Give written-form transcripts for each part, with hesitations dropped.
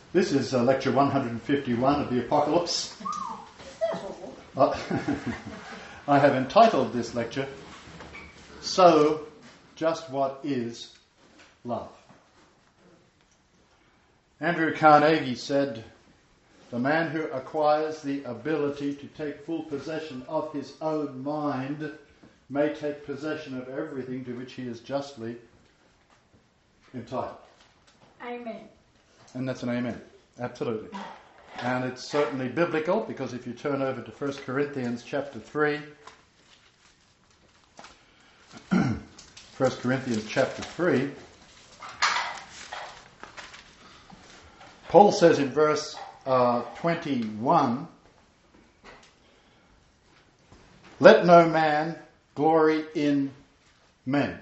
This is lecture 151 of the Apocalypse. I have entitled this lecture, So, Just What Is Love? Andrew Carnegie said, the man who acquires the ability to take full possession of his own mind may take possession of everything to which he is justly entitled. Amen. And that's an amen. Absolutely. And it's certainly biblical, because if you turn over to 1 Corinthians chapter 3, 1 Corinthians chapter 3, Paul says in verse 21, let no man glory in men,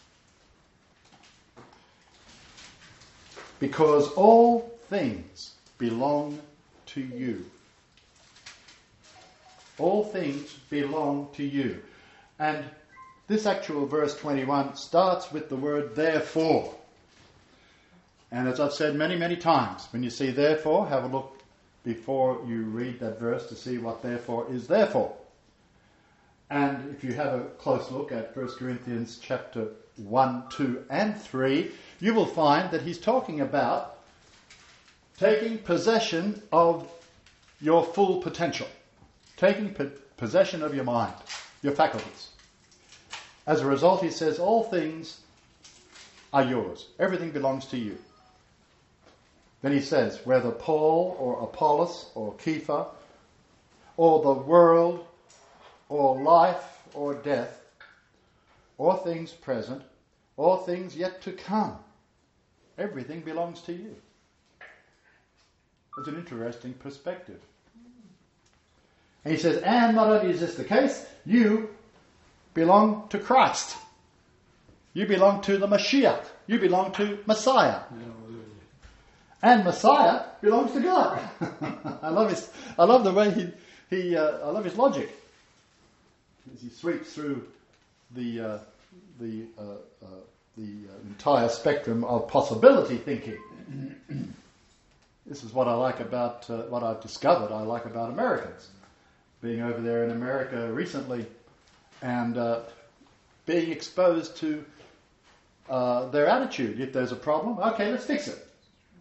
because all things belong to you. All things belong to you. And this actual verse 21 starts with the word therefore. And as I've said many, many times, when you see therefore, have a look before you read that verse to see what therefore is therefore. And if you have a close look at 1 Corinthians chapter 1, 2 and 3, you will find that he's talking about taking possession of your full potential, taking possession of your mind, your faculties. As a result, he says, all things are yours. Everything belongs to you. Then he says, whether Paul or Apollos or Kepha or the world or life or death or things present or things yet to come, everything belongs to you. It's an interesting perspective. And he says, and not only is this the case, you belong to Christ. You belong to the Mashiach. You belong to Messiah. And Messiah belongs to God. I love the way I love his logic. As he sweeps through the entire spectrum of possibility thinking. This is what I like about what I've discovered. I like about Americans, being over there in America recently, and being exposed to their attitude. If there's a problem, okay, let's fix it.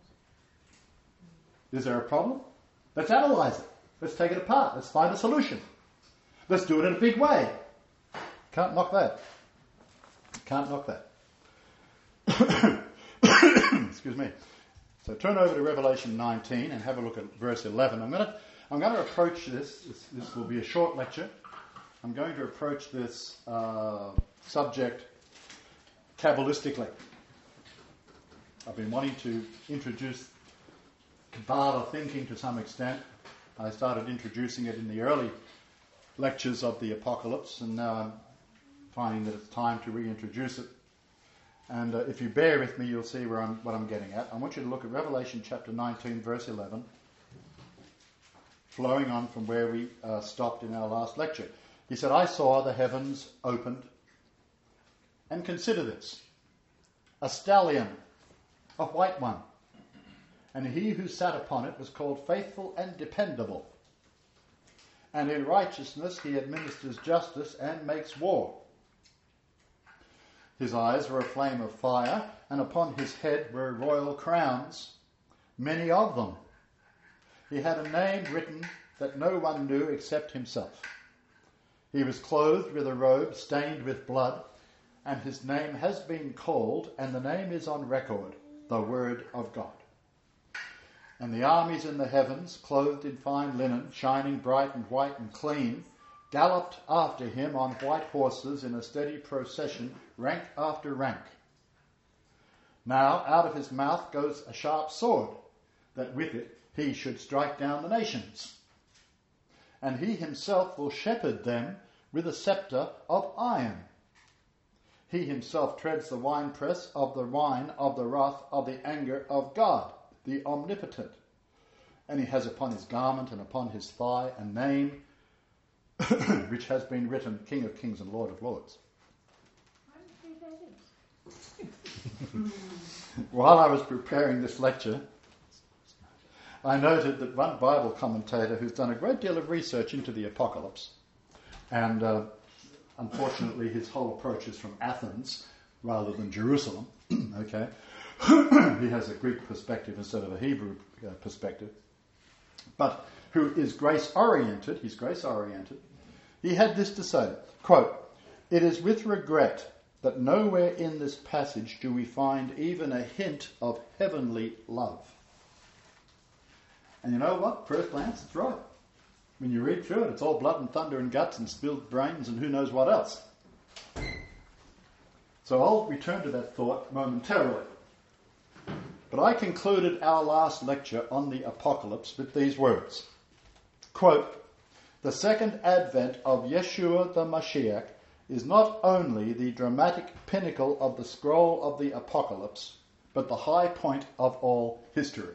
Is there a problem? Let's analyze it. Let's take it apart. Let's find a solution. Let's do it in a big way. Can't knock that. Can't knock that. Excuse me. So turn over to Revelation 19 and have a look at verse 11. I'm going to approach this. This will be a short lecture. I'm going to approach this subject Kabbalistically. I've been wanting to introduce Kabbalah thinking to some extent. I started introducing it in the early lectures of the Apocalypse, and now I'm finding that it's time to reintroduce it. And if you bear with me, you'll see what I'm getting at. I want you to look at Revelation chapter 19, verse 11, flowing on from where we stopped in our last lecture. He said, I saw the heavens opened, and consider this, a stallion, a white one, and he who sat upon it was called Faithful and Dependable. And in righteousness he administers justice and makes war. His eyes were a flame of fire, and upon his head were royal crowns, many of them. He had a name written that no one knew except himself. He was clothed with a robe stained with blood, and his name has been called, and the name is on record, the Word of God. And the armies in the heavens, clothed in fine linen, shining bright and white and clean, galloped after him on white horses in a steady procession, rank after rank. Now out of his mouth goes a sharp sword, that with it he should strike down the nations. And he himself will shepherd them with a scepter of iron. He himself treads the winepress of the wine of the wrath of the anger of God, the omnipotent. And he has upon his garment and upon his thigh a name which has been written, King of Kings and Lord of Lords. I don't think that is. While I was preparing this lecture, I noted that one Bible commentator who's done a great deal of research into the apocalypse, and unfortunately his whole approach is from Athens rather than Jerusalem, okay? He has a Greek perspective instead of a Hebrew perspective, but who is grace-oriented, he's grace-oriented, he had this to say, quote, "It is with regret that nowhere in this passage do we find even a hint of heavenly love." And you know what? First glance, it's right. When you read through it, it's all blood and thunder and guts and spilled brains and who knows what else. So I'll return to that thought momentarily. But I concluded our last lecture on the apocalypse with these words. Quote, "The second advent of Yeshua the Mashiach is not only the dramatic pinnacle of the scroll of the apocalypse, but the high point of all history.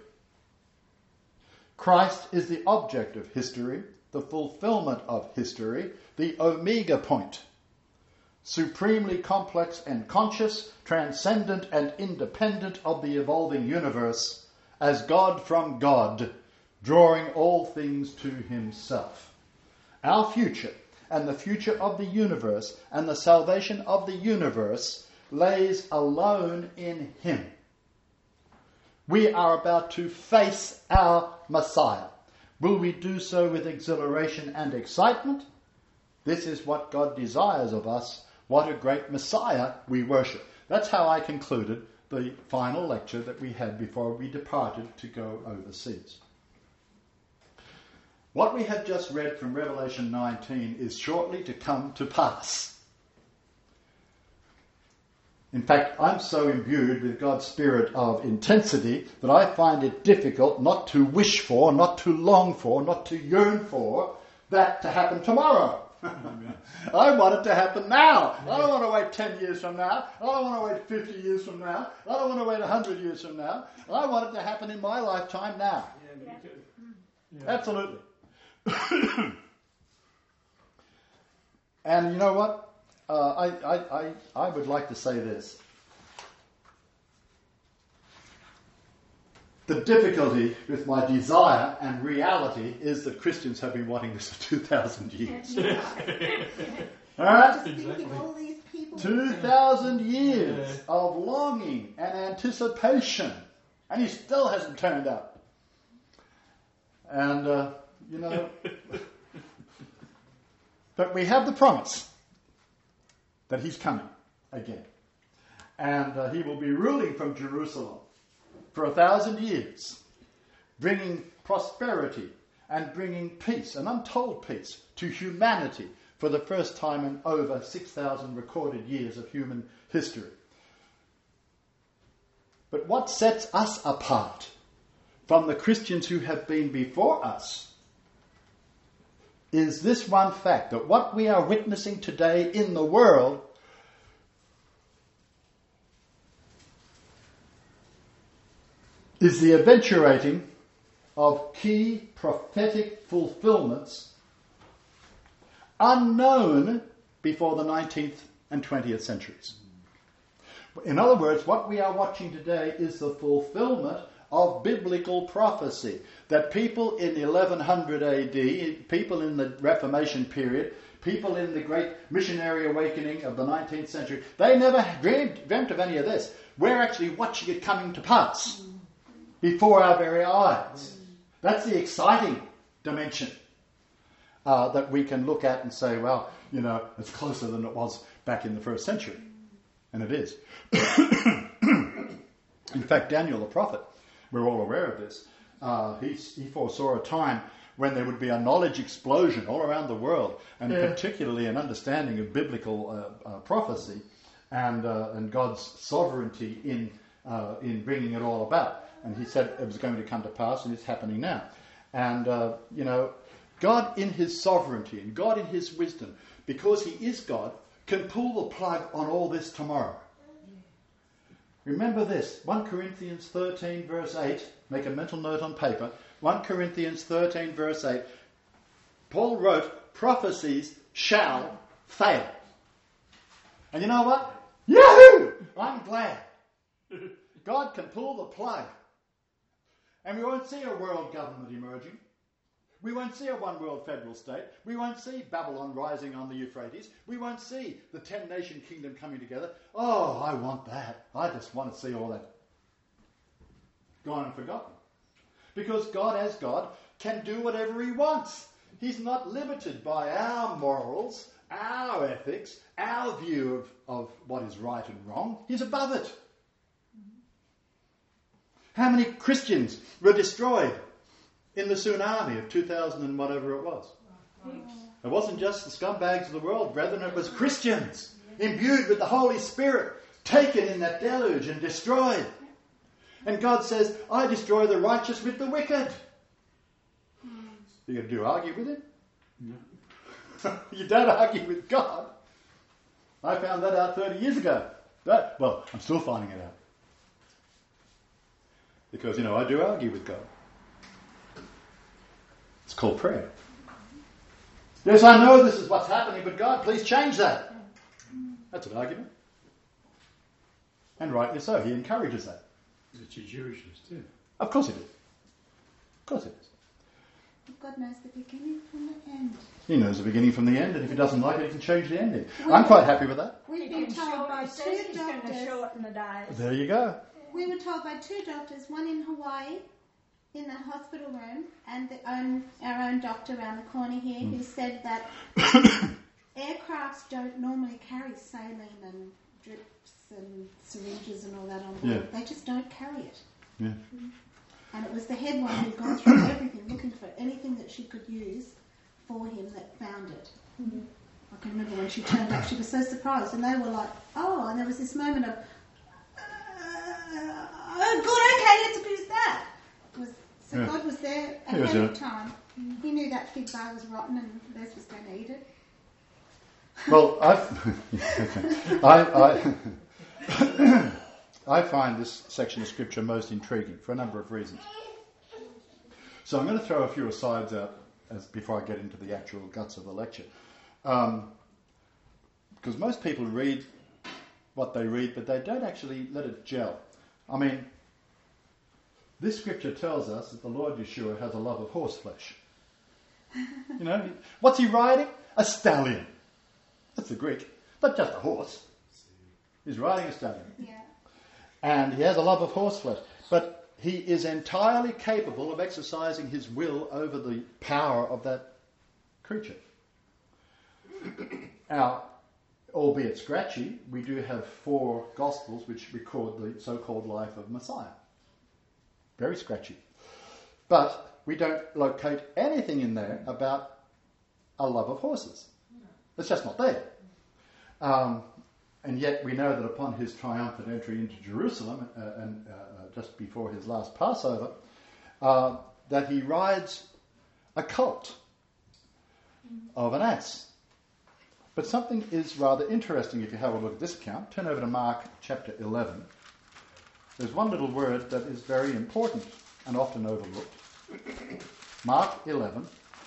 Christ is the object of history, the fulfillment of history, the omega point, supremely complex and conscious, transcendent and independent of the evolving universe, as God from God, drawing all things to himself. Our future and the future of the universe and the salvation of the universe lays alone in him. We are about to face our Messiah. Will we do so with exhilaration and excitement? This is what God desires of us. What a great Messiah we worship." That's how I concluded the final lecture that we had before we departed to go overseas. What we have just read from Revelation 19 is shortly to come to pass. In fact, I'm so imbued with God's spirit of intensity that I find it difficult not to wish for, not to long for, not to yearn for that to happen tomorrow. I want it to happen now. I don't want to wait 10 years from now. I don't want to wait 50 years from now. I don't want to wait 100 years from now. I want it to happen in my lifetime now. Yeah, me too. Yeah. Absolutely. And you know what? I would like to say this. The difficulty with my desire and reality is that Christians have been wanting this for 2,000 years. All right? Exactly. 2,000 years of longing and anticipation. And he still hasn't turned up. And, but we have the promise that he's coming again. And he will be ruling from Jerusalem for 1,000 years, bringing prosperity and bringing peace, an untold peace, to humanity for the first time in over 6,000 recorded years of human history. But what sets us apart from the Christians who have been before us is this one fact, that what we are witnessing today in the world is the eventuating of key prophetic fulfillments unknown before the 19th and 20th centuries. In other words, what we are watching today is the fulfillment of biblical prophecy, that people in 1100 AD, people in the Reformation period, people in the great missionary awakening of the 19th century, they never dreamt of any of this. We're actually watching it coming to pass before our very eyes. That's the exciting dimension that we can look at and say, well, it's closer than it was back in the first century. And it is. In fact, Daniel the prophet, we're all aware of this, he foresaw a time when there would be a knowledge explosion all around the world, and particularly an understanding of biblical prophecy and God's sovereignty in bringing it all about. And he said it was going to come to pass, and it's happening now. And, God in his sovereignty and God in his wisdom, because he is God, can pull the plug on all this tomorrow. Remember this, 1 Corinthians 13 verse 8, make a mental note on paper, 1 Corinthians 13 verse 8, Paul wrote, prophecies shall fail. And you know what? Yahoo! I'm glad. God can pull the plug. And we won't see a world government emerging. We won't see a one-world federal state. We won't see Babylon rising on the Euphrates. We won't see the 10-nation kingdom coming together. Oh, I want that. I just want to see all that gone and forgotten. Because God, as God, can do whatever he wants. He's not limited by our morals, our ethics, our view of what is right and wrong. He's above it. How many Christians were destroyed in the tsunami of 2000 and whatever it was? It wasn't just the scumbags of the world, brethren. It was Christians imbued with the Holy Spirit, taken in that deluge and destroyed. And God says, I destroy the righteous with the wicked. You do argue with him? No. You don't argue with God. I found that out 30 years ago. Well, I'm still finding it out. Because, I do argue with God. It's called prayer. Yes, I know this is what's happening, but God, please change that. That's an argument. And rightly so. He encourages that. It's your Jewishness too. Of course it is. Of course it is. God knows the beginning from the end. He knows the beginning from the end, and if he doesn't like it, he can change the ending. I'm quite happy with that. We've been told by two He's going to doctors. shorten the days. There you go. We were told by two doctors, one in Hawaii, in the hospital room, and our own doctor around the corner here, who said that aircrafts don't normally carry saline and drips and syringes and all that on board. Yeah. They just don't carry it. Yeah. And it was the head one who'd gone through everything, looking for anything that she could use for him, that found it. Mm-hmm. I can remember when she turned up, she was so surprised, and they were like, oh, and there was this moment of, oh, good, okay, let's use that. God was there ahead of time. He knew that fig bar was rotten and Les was going to eat it. Well, I find this section of Scripture most intriguing for a number of reasons. So I'm going to throw a few asides out before I get into the actual guts of the lecture. Because most people read what they read, but they don't actually let it gel. I mean, this Scripture tells us that the Lord Yeshua has a love of horseflesh. What's he riding? A stallion. That's the Greek. Not just a horse. He's riding a stallion. Yeah. And he has a love of horseflesh. But he is entirely capable of exercising his will over the power of that creature. Now, albeit scratchy, we do have 4 Gospels which record the so-called life of Messiah. Very scratchy. But we don't locate anything in there about a love of horses. It's just not there. And yet we know that upon his triumphant entry into Jerusalem, and just before his last Passover, that he rides a colt of an ass. But something is rather interesting if you have a look at this account. Turn over to Mark chapter 11. There's one little word that is very important and often overlooked. Mark 11.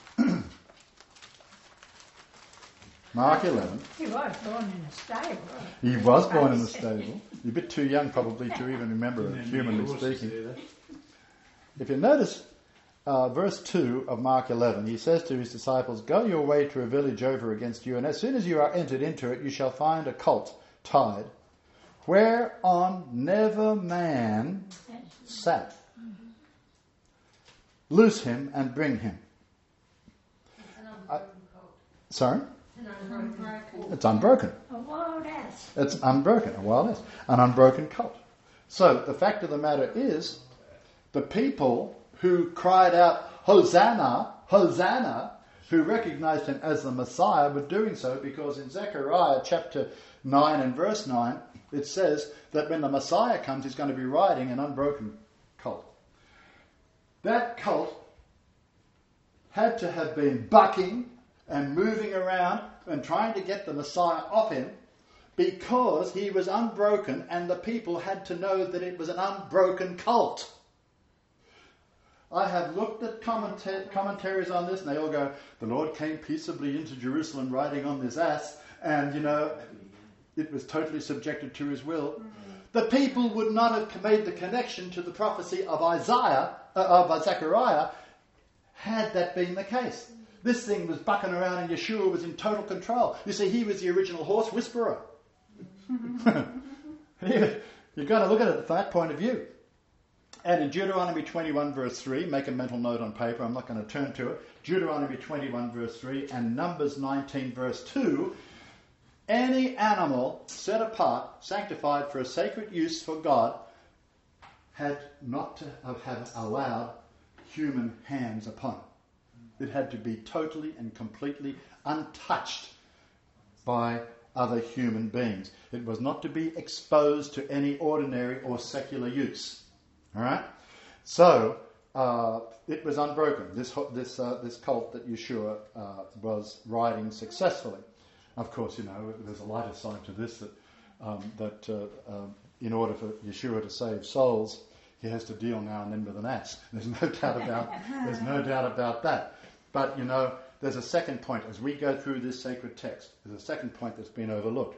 Mark 11. He was born in a stable. He was born in a stable. You're a bit too young probably to even remember it, humanly speaking. If you notice verse 2 of Mark 11, he says to his disciples, "Go your way to a village over against you, and as soon as you are entered into it, you shall find a colt tied, whereon never man sat. Loose him and bring him." Sorry? It's unbroken. A wild ass. It's unbroken, a wild ass. An unbroken colt. So the fact of the matter is, the people who cried out, Hosanna, Hosanna, who recognized him as the Messiah, were doing so because in Zechariah chapter 9 and verse 9, it says that when the Messiah comes, he's going to be riding an unbroken colt. That colt had to have been bucking and moving around and trying to get the Messiah off him because he was unbroken, and the people had to know that it was an unbroken colt. I have looked at commentaries on this, and they all go, the Lord came peaceably into Jerusalem riding on this ass, and, it was totally subjected to his will. The people would not have made the connection to the prophecy of Isaiah Zechariah, had that been the case. This thing was bucking around and Yeshua was in total control. You see, he was the original horse whisperer. You've got to look at it from that point of view. And in Deuteronomy 21 verse 3, make a mental note on paper, I'm not going to turn to it. Deuteronomy 21 verse 3 and Numbers 19 verse 2, any animal set apart, sanctified for a sacred use for God, had not to have allowed human hands upon it. It had to be totally and completely untouched by other human beings. It was not to be exposed to any ordinary or secular use. All right? So, it was unbroken, this cult that Yeshua was riding successfully. Of course, there's a lighter side to this, that in order for Yeshua to save souls, he has to deal now and then with an ass. There's no doubt about that. But, there's a second point. As we go through this sacred text, there's a second point that's been overlooked.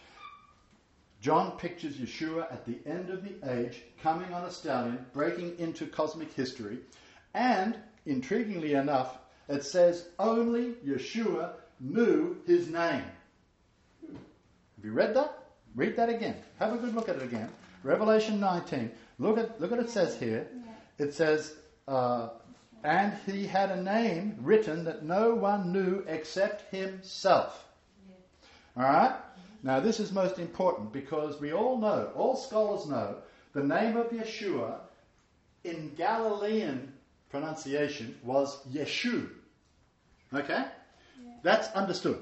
John pictures Yeshua at the end of the age, coming on a stallion, breaking into cosmic history, and, intriguingly enough, it says only Yeshua knew his name. Have you read that? Read that again. Have a good look at it again. Revelation 19. Look at what it says here. It says, and he had a name written that no one knew except himself. All right? Now this is most important because we all know, all scholars know, the name of Yeshua in Galilean pronunciation was Yeshu. Okay? That's understood.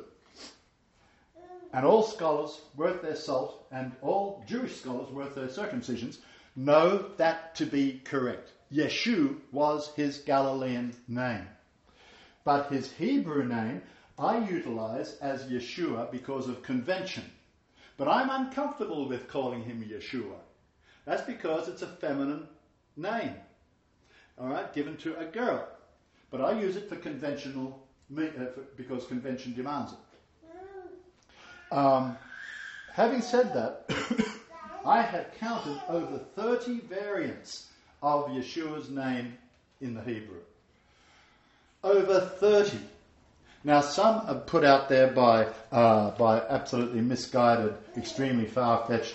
And all scholars worth their salt, and all Jewish scholars worth their circumcisions, know that to be correct. Yeshu was his Galilean name. But his Hebrew name I utilize as Yeshua because of convention. But I'm uncomfortable with calling him Yeshua. That's because it's a feminine name. All right, given to a girl. But I use it for conventional, because convention demands it. Having said that, I have counted over 30 variants of Yeshua's name in the Hebrew. Over 30. Now, some are put out there by absolutely misguided, extremely far-fetched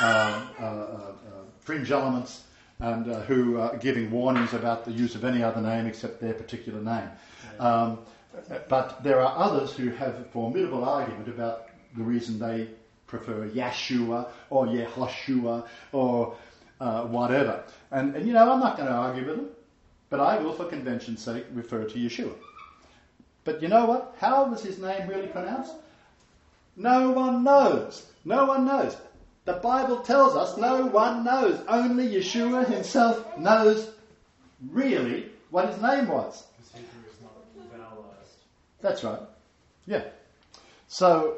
fringe elements, and who are giving warnings about the use of any other name except their particular name. But there are others who have a formidable argument about the reason they prefer Yeshua or Yehoshua or whatever. And I'm not going to argue with them, but I will, for convention's sake, refer to Yeshua. But you know what? How was his name really pronounced? No one knows. No one knows. The Bible tells us no one knows. Only Yeshua himself knows really what his name was. Because Hebrew is not vowelized. That's right. Yeah. So,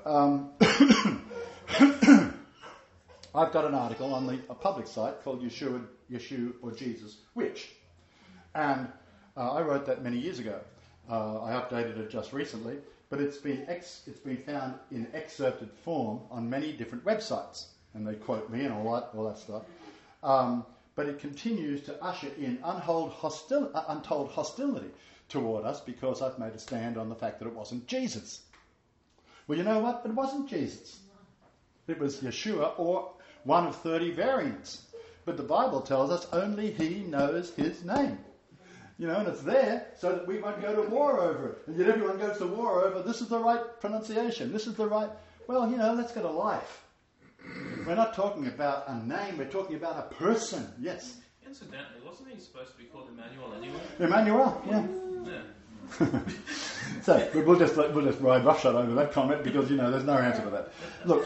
I've got an article on a public site called Yeshua or Jesus, Which? And I wrote that many years ago. I updated it just recently, but it's been found in excerpted form on many different websites, and they quote me and all that stuff. But it continues to usher in untold hostility toward us because I've made a stand on the fact that it wasn't Jesus. Well, you know what? It wasn't Jesus. It was Yeshua, or one of 30 variants. But the Bible tells us only he knows his name. And it's there so that we won't go to war over it. And yet everyone goes to war over, this is the right pronunciation, this is the right... Well, let's get a life. We're not talking about a name, we're talking about a person, yes. Incidentally, wasn't he supposed to be called Emmanuel anyway? Emmanuel, yeah. So, we'll just ride roughshod over that comment because, there's no answer for that. Look,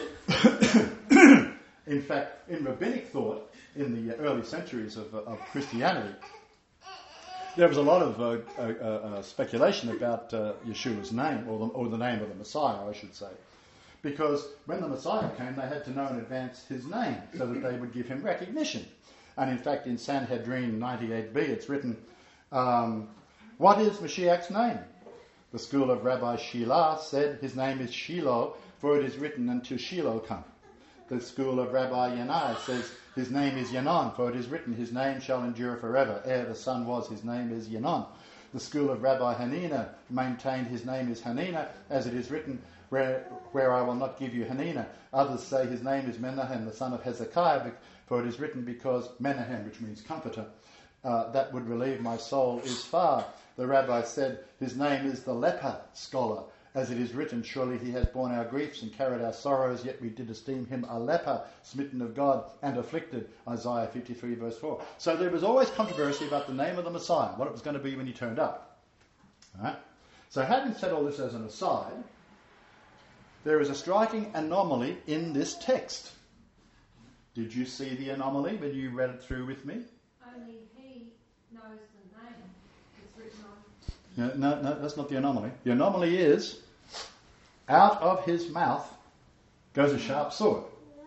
in fact, in rabbinic thought, in the early centuries of Christianity, there was a lot of speculation about Yeshua's name, or the name of the Messiah, I should say. Because when the Messiah came, they had to know in advance his name so that they would give him recognition. And in fact, in Sanhedrin 98b, it's written, what is Mashiach's name? The school of Rabbi Shilah said his name is Shiloh, for it is written, until Shiloh come. the school of Rabbi Yanai says his name is Yanon, for it is written, his name shall endure forever. Ere the sun was, his name is Yanon. The school of Rabbi Hanina maintained his name is Hanina, as it is written, where I will not give you Hanina. Others say his name is Menahem, the son of Hezekiah, for it is written, because Menahem, which means comforter, that would relieve my soul, is far. The rabbi said, his name is the leper scholar, as it is written, surely he has borne our griefs and carried our sorrows, yet we did esteem him a leper, smitten of God and afflicted. Isaiah 53 verse 4. So there was always controversy about the name of the Messiah, what it was going to be when he turned up. Right? So having said all this as an aside, there is a striking anomaly in this text. Did you see the anomaly when you read it through with me? Only he knows the name. It's written on. No, that's not the anomaly. The anomaly is, out of his mouth goes a sharp sword,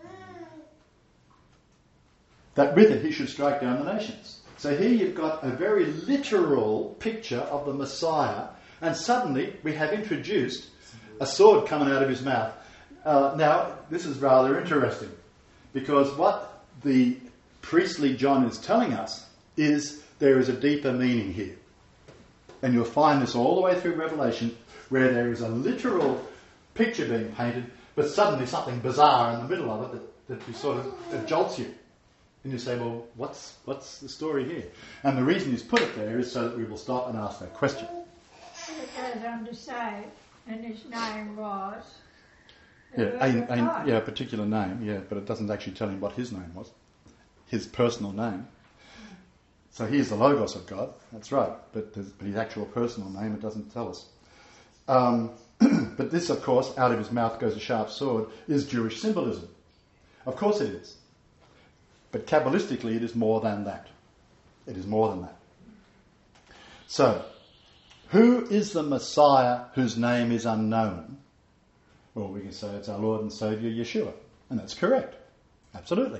that with it he should strike down the nations. So here you've got a very literal picture of the Messiah, and suddenly we have introduced a sword coming out of his mouth. Now, this is rather interesting, because what the priestly John is telling us is there is a deeper meaning here. And you'll find this all the way through Revelation, where there is a literal picture being painted, but suddenly something bizarre in the middle of it that sort of jolts you. And you say, well, what's the story here? And the reason he's put it there is so that we will stop and ask that question. It goes on to say, and his name was... A particular name, but it doesn't actually tell him what his name was, his personal name. So he's the Logos of God, that's right, but his actual personal name, it doesn't tell us. But this, of course, out of his mouth goes a sharp sword, is Jewish symbolism. Of course it is. But Kabbalistically, it is more than that. It is more than that. So, who is the Messiah whose name is unknown? Well, we can say it's our Lord and Saviour, Yeshua. And that's correct. Absolutely.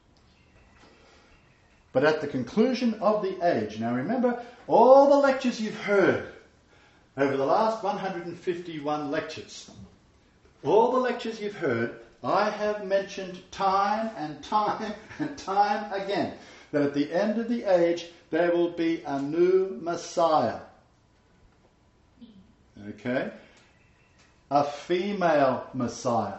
But at the conclusion of the age, now remember, all the lectures you've heard over the last 151 lectures, all the lectures you've heard, I have mentioned time and time and time again that at the end of the age there will be a new Messiah. Okay? A female Messiah.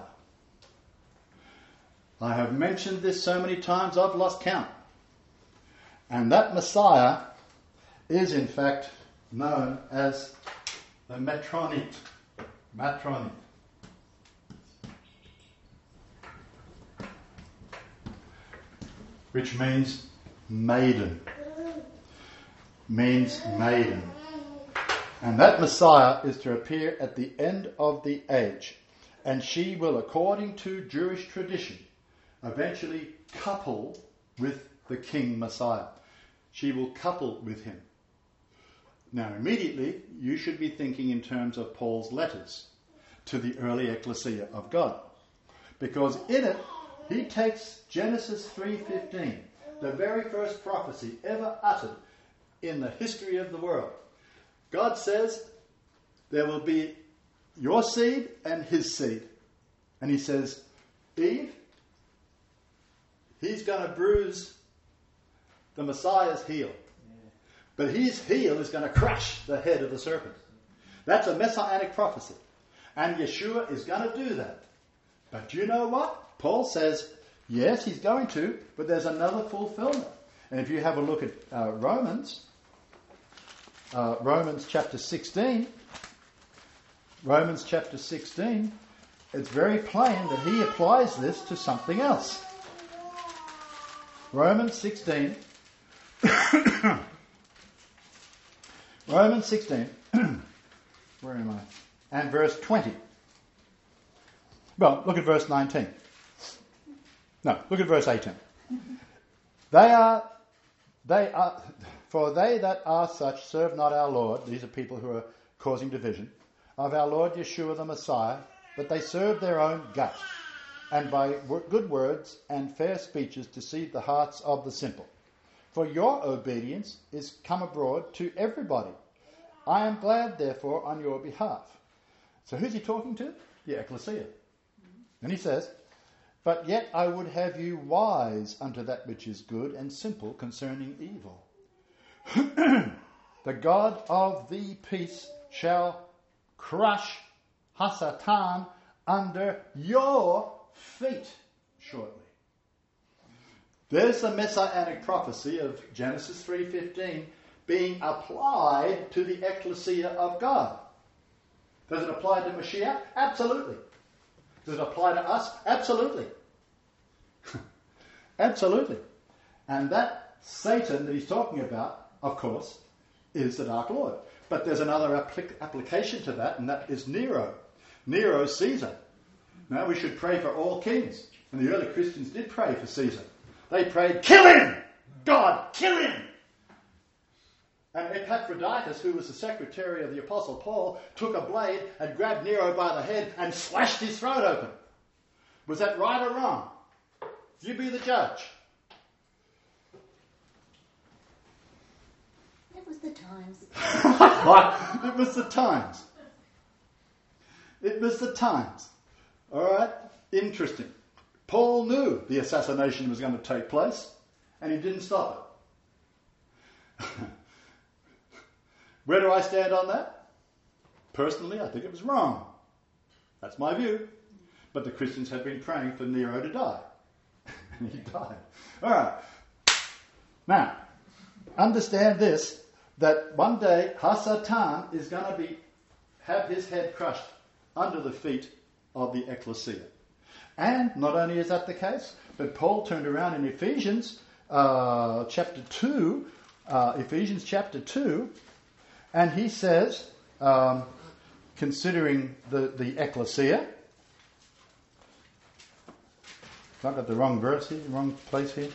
I have mentioned this so many times I've lost count. And that Messiah is in fact known as the Matronit. Matronit. Which means maiden. Means maiden. And that Messiah is to appear at the end of the age. And she will, according to Jewish tradition, eventually couple with the King Messiah. She will couple with him. Now, immediately, you should be thinking in terms of Paul's letters to the early ecclesia of God. Because in it, he takes Genesis 3:15, the very first prophecy ever uttered in the history of the world. God says, there will be your seed and his seed. And he says, Eve, he's going to bruise the Messiah's heel. But his heel is going to crush the head of the serpent. That's a messianic prophecy. And Yeshua is going to do that. But you know what? Paul says, yes, he's going to, but there's another fulfillment. And if you have a look at Romans chapter 16, it's very plain that he applies this to something else. Romans 16. Romans 16. Where am I? And verse 20. Well, look at verse 19. No, look at verse 18. For they that are such serve not our Lord, these are people who are causing division, of our Lord Yeshua the Messiah, but they serve their own gut, and by good words and fair speeches deceive the hearts of the simple. For your obedience is come abroad to everybody. I am glad, therefore, on your behalf. So who's he talking to? The ecclesia. And he says, But yet I would have you wise unto that which is good, and simple concerning evil. The God of the peace shall crush Hasatan under your feet shortly. There's the messianic prophecy of Genesis 3:15 being applied to the ecclesia of God. Does it apply to Mashiach? Absolutely. Does it apply to us? Absolutely. Absolutely. And that Satan that he's talking about, of course, is the Dark Lord. But there's another application to that, and that is Nero. Nero, Caesar. Now we should pray for all kings. And the early Christians did pray for Caesar. They prayed, kill him! God, kill him! And Epaphroditus, who was the secretary of the Apostle Paul, took a blade and grabbed Nero by the head and slashed his throat open. Was that right or wrong? You be the judge. It was the times. It was the times. It was the times. All right? Interesting. Paul knew the assassination was going to take place, and he didn't stop it. Where do I stand on that? Personally, I think it was wrong. That's my view. But the Christians had been praying for Nero to die. And he died. All right. Now, understand this, that one day Hasatan is going to have his head crushed under the feet of the ecclesia. And not only is that the case, but Paul turned around in Ephesians chapter 2, and he says, considering the ecclesia, I've got the wrong verse here, wrong place here.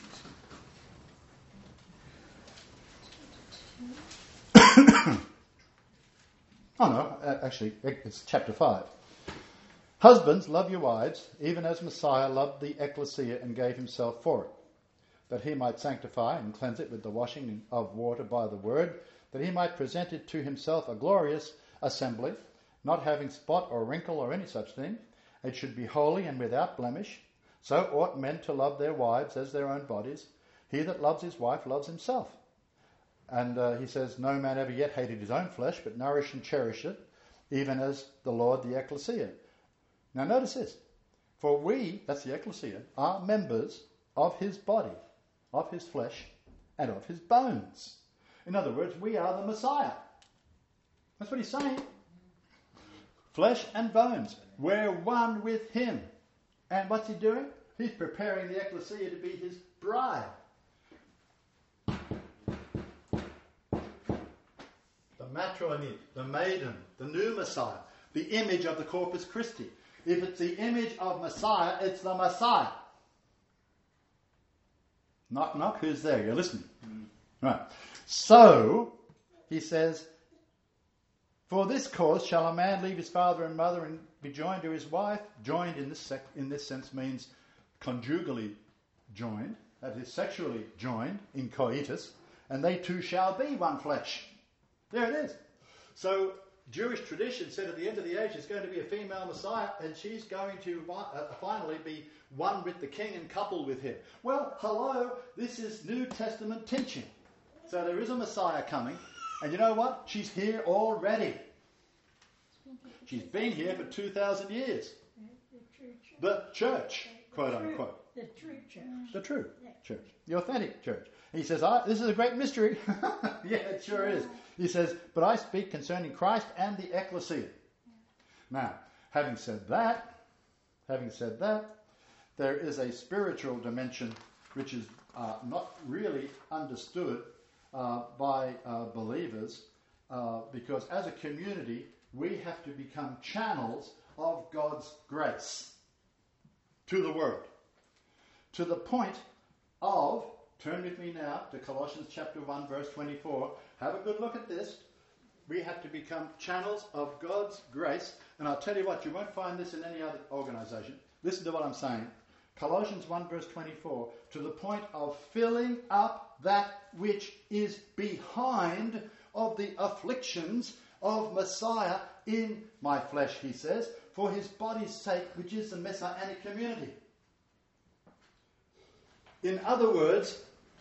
Oh no, actually, it's chapter 5. Husbands, love your wives, even as Messiah loved the ecclesia and gave himself for it, that he might sanctify and cleanse it with the washing of water by the word, that he might present it to himself a glorious assembly, not having spot or wrinkle or any such thing. It should be holy and without blemish. So ought men to love their wives as their own bodies. He that loves his wife loves himself. And he says, no man ever yet hated his own flesh, but nourished and cherished it, even as the Lord the ecclesia. Now notice this. For we, that's the ecclesia, are members of his body, of his flesh, and of his bones. In other words, we are the Messiah. That's what he's saying. Flesh and bones. We're one with him. And what's he doing? He's preparing the ecclesia to be his bride. The matronit, the maiden, the new Messiah, the image of the Corpus Christi. If it's the image of Messiah, it's the Messiah. Knock, knock, who's there? You're listening. Right. So, he says, for this cause shall a man leave his father and mother and be joined to his wife. Joined in this sense means conjugally joined, that is sexually joined in coitus, and they two shall be one flesh. There it is. So Jewish tradition said at the end of the age there's going to be a female Messiah, and she's going to finally be one with the king and coupled with him. Well, hello, this is New Testament teaching. So there is a Messiah coming, and you know what? She's here already. She's been here for 2,000 years. The church, quote unquote. The true church. The true church. The authentic church. He says, this is a great mystery. Yeah, it sure is. He says, but I speak concerning Christ and the ecclesia. Now, having said that, there is a spiritual dimension which is not really understood by believers because as a community we have to become channels of God's grace to the world. To the point of, turn with me now to Colossians chapter 1 verse 24. Have a good look at this. We have to become channels of God's grace. And I'll tell you what, you won't find this in any other organisation. Listen to what I'm saying. Colossians 1 verse 24. To the point of filling up that which is behind of the afflictions of Messiah in my flesh, he says, for his body's sake, which is the Messianic community. In other words,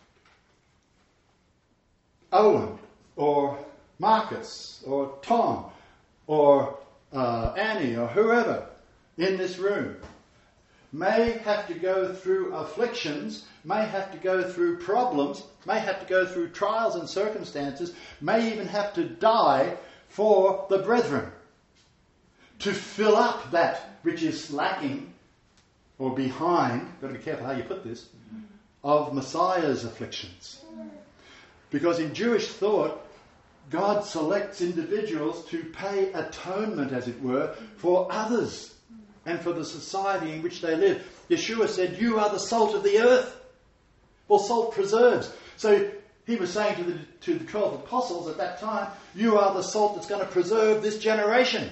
Owen or Marcus or Tom or Annie or whoever in this room may have to go through afflictions, may have to go through problems, may have to go through trials and circumstances, may even have to die for the brethren to fill up that which is lacking or behind, got to be careful how you put this, of Messiah's afflictions. Because in Jewish thought, God selects individuals to pay atonement, as it were, for others and for the society in which they live. Yeshua said, "You are the salt of the earth." Well, salt preserves. So he was saying to the 12 apostles at that time, you are the salt that's going to preserve this generation.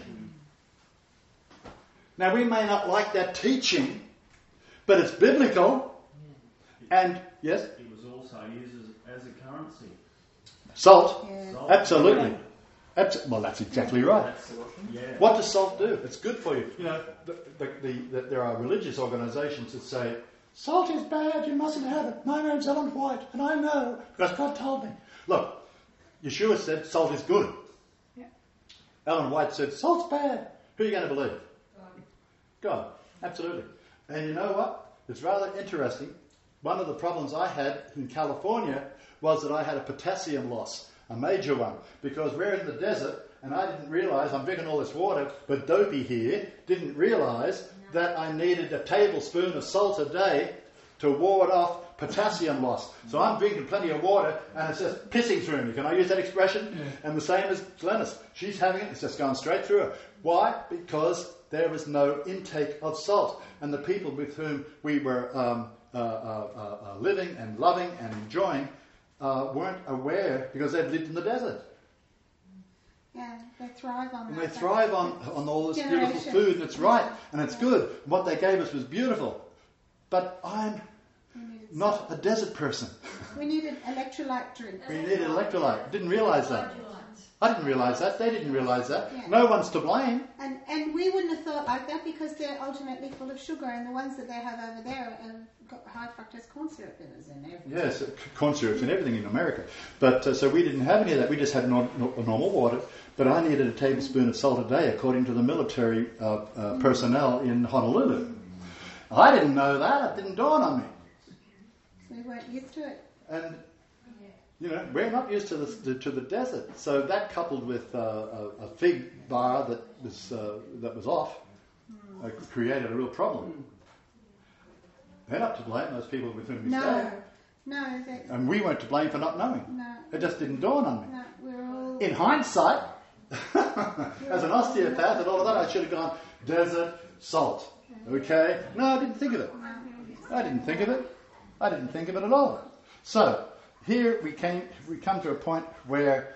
Now, we may not like that teaching, but it's biblical. And, yes? It was also used as a currency. Salt? Yeah. Salt. Absolutely. Well, that's exactly right. That's yeah. What does salt do? It's good for you. You know, there are religious organisations that say, salt is bad, you mustn't have it. My name's Ellen White, and I know, because God told me. Look, Yeshua said salt is good. Yeah. Ellen White said, salt's bad. Who are you going to believe? God. Absolutely. And you know what? It's rather interesting. One of the problems I had in California was that I had a potassium loss, a major one, because we're in the desert, and I didn't realise, I'm drinking all this water, but Dopey here didn't realise that I needed a tablespoon of salt a day to ward off potassium loss. So I'm drinking plenty of water, and it's just pissing through me. Can I use that expression? Yeah. And the same as Glennis. She's having it, it's just going straight through her. Why? Because there was no intake of salt. And the people with whom we were living and loving and enjoying weren't aware, because they'd lived in the desert. Yeah, they thrive on And that. they thrive on all this beautiful food, and it's right, and it's good. What they gave us was beautiful. But I'm not a desert person. We needed electrolyte drink. We needed electrolyte. Didn't realise that. I didn't realise that. They didn't realise that. Yeah. No one's to blame. And we wouldn't have thought like that because they're ultimately full of sugar, and the ones that they have over there have got high fructose corn syrup in it and everything. Yes, corn syrup's and everything in America. But so we didn't have any of that. We just had normal water. But I needed a tablespoon of salt a day, according to the military personnel in Honolulu. I didn't know that. It didn't dawn on me. So we weren't used to it. And you know, we're not used to the desert. So that, coupled with a fig bar that was off, created a real problem. They're not to blame, those people with whom we stayed. No. And we weren't to blame for not knowing. No. It just didn't dawn on me. No, we're all... In hindsight, as an osteopath and all of that, I should have gone, desert, salt. Okay? No, I didn't think of it. I didn't think of it at all. So, here we come to a point where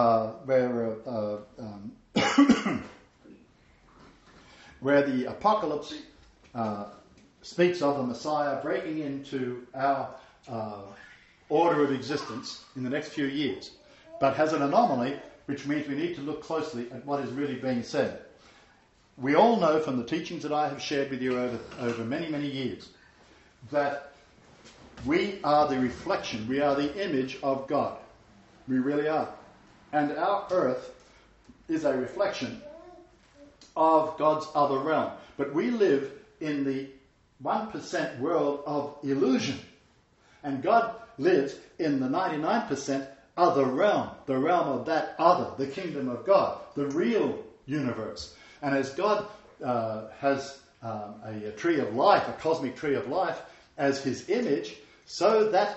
the apocalypse speaks of the Messiah breaking into our order of existence in the next few years, but has an anomaly, which means we need to look closely at what is really being said. We all know from the teachings that I have shared with you over many, many years that we are the reflection, we are the image of God. We really are. And our earth is a reflection of God's other realm. But we live in the 1% world of illusion. And God lives in the 99% other realm, the realm of that other, the kingdom of God, the real universe. And as God has a tree of life, a cosmic tree of life, as his image, so that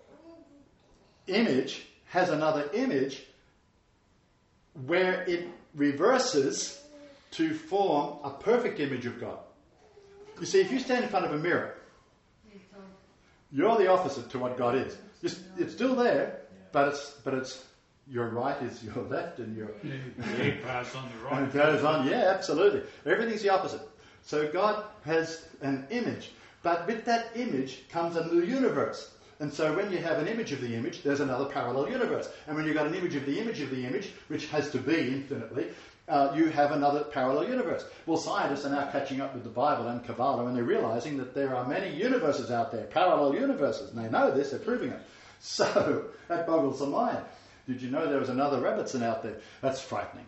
image has another image where it reverses to form a perfect image of God. You see, if you stand in front of a mirror, you're the opposite to what God is. It's still there, but it's your right is your left, and your it goes on the right. and it goes on. Yeah, absolutely. Everything's the opposite. So God has an image, but with that image comes a new universe. And so when you have an image of the image, there's another parallel universe. And when you've got an image of the image, which has to be infinitely, you have another parallel universe. Well, scientists are now catching up with the Bible and Kabbalah, and they're realizing that there are many universes out there, parallel universes, and they know this, they're proving it. So, that boggles the mind. Did you know there was another Robertson out there? That's frightening.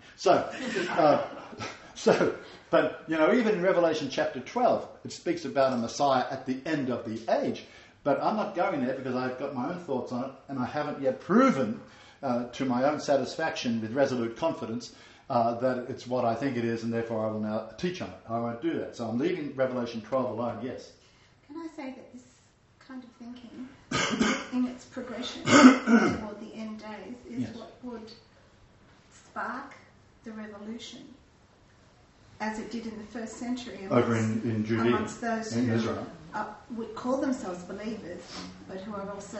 But, even in Revelation chapter 12, it speaks about a Messiah at the end of the age. But I'm not going there because I've got my own thoughts on it, and I haven't yet proven to my own satisfaction with resolute confidence that it's what I think it is, and therefore I will now teach on it. I won't do that. So I'm leaving Revelation 12 alone, yes. Can I say that this kind of thinking, in its progression toward the end days, is what would spark the revolution, as it did in the first century over in Judea, amongst those in who Israel. Would call themselves believers, but who are also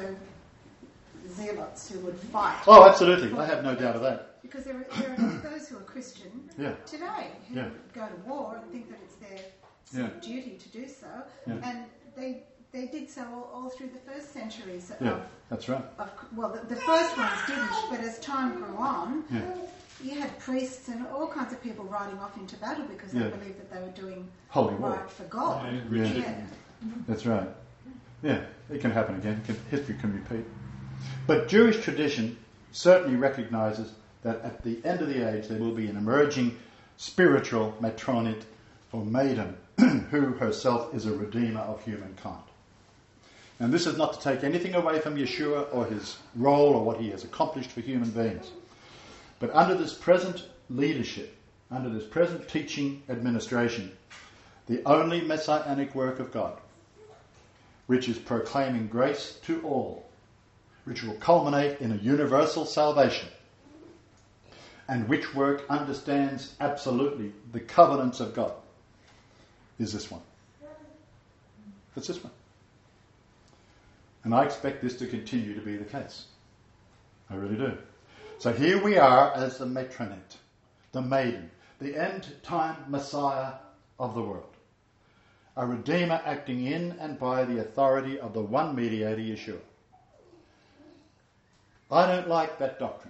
zealots who would fight. Oh, absolutely. I have no doubt of that. Because there are those who are Christian today who go to war and think that it's their duty to do so, and they did so all through the first centuries. That's right. The first ones didn't, but as time grew on, you had priests and all kinds of people riding off into battle because they believed that they were doing holy war right for God. That's right. Yeah, it can happen again. History can repeat. But Jewish tradition certainly recognizes that at the end of the age there will be an emerging spiritual matronit or maiden who herself is a redeemer of humankind. And this is not to take anything away from Yeshua or his role or what he has accomplished for human beings. But under this present leadership, under this present teaching administration, the only messianic work of God, which is proclaiming grace to all, which will culminate in a universal salvation, and which work understands absolutely the covenants of God, is this one. It's this one. And I expect this to continue to be the case. I really do. So here we are as the matronet, the maiden, the end-time Messiah of the world. A Redeemer acting in and by the authority of the one mediator, Yeshua. I don't like that doctrine.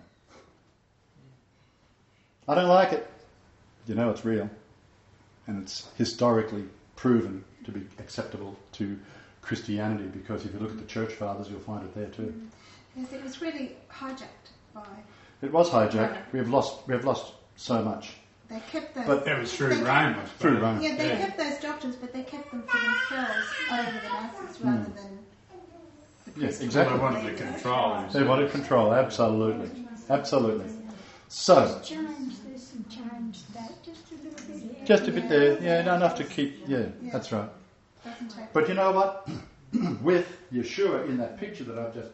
I don't like it. It's real. And it's historically proven to be acceptable to Christianity, because if you look at the church fathers, you'll find it there too. Yes, it was really hijacked by... It was hijacked. We have lost so much. They kept those... But it was through Rome, I suppose. Through Rome. Yeah, they kept those doctrines, but they kept them for themselves over the masses rather than the priests. Yes, exactly. Well, they wanted to control. They wanted control, absolutely. Absolutely. So... Change this and change that just a little bit here. Just a bit there, enough to keep... That's right. But you know what? With Yeshua in that picture that I've just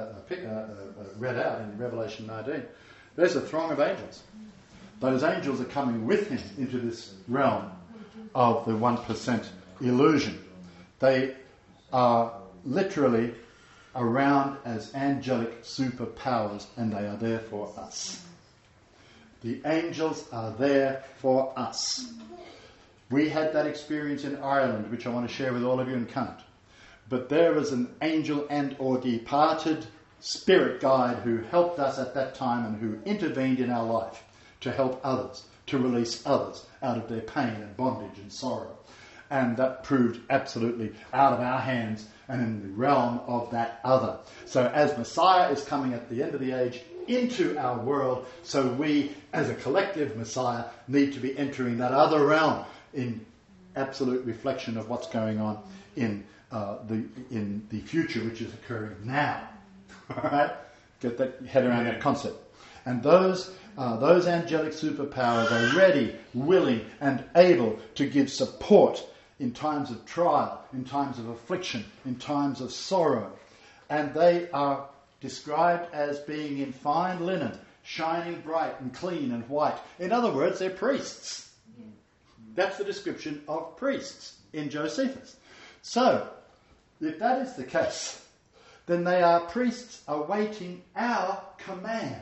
read out in Revelation 19, there's a throng of angels. Those angels are coming with him into this realm of the 1% illusion. They are literally around as angelic superpowers, and they are there for us. The angels are there for us. We had that experience in Ireland, which I want to share with all of you and can't. But there was an angel and or departed spirit guide who helped us at that time and who intervened in our life to help others, to release others out of their pain and bondage and sorrow. And that proved absolutely out of our hands and in the realm of that other. So as Messiah is coming at the end of the age into our world, so we as a collective Messiah need to be entering that other realm in absolute reflection of what's going on in the future, which is occurring now. All right, get that head around that concept. And those angelic superpowers are ready, willing, and able to give support in times of trial, in times of affliction, in times of sorrow, and they are described as being in fine linen, shining bright and clean and white. In other words, they're priests. That's the description of priests in Josephus. So, if that is the case, then they are priests awaiting our command.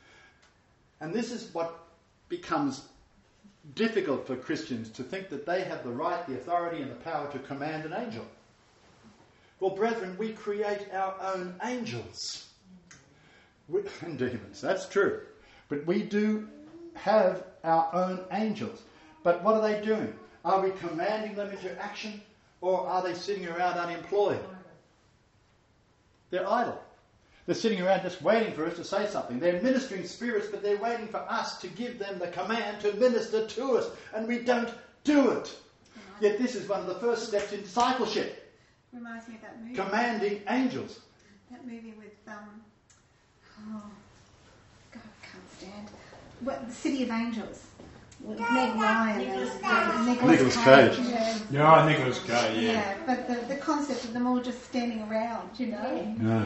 And this is what becomes difficult for Christians, to think that they have the right, the authority and the power to command an angel. Well, brethren, we create our own angels and demons. That's true. But we do have our own angels. But what are they doing? Are we commanding them into action, or are they sitting around unemployed? They're idle. They're sitting around just waiting for us to say something. They're ministering spirits, but they're waiting for us to give them the command to minister to us, and we don't do it. Yet this is one of the first steps in discipleship. Reminds me of that movie. Commanding angels. That movie with oh God, I can't stand. What, The City of Angels. With Meg Ryan and Nicolas Cage. Yeah, Nicolas Cage, yeah. Yeah, but the concept of them all just standing around, you know. Yeah.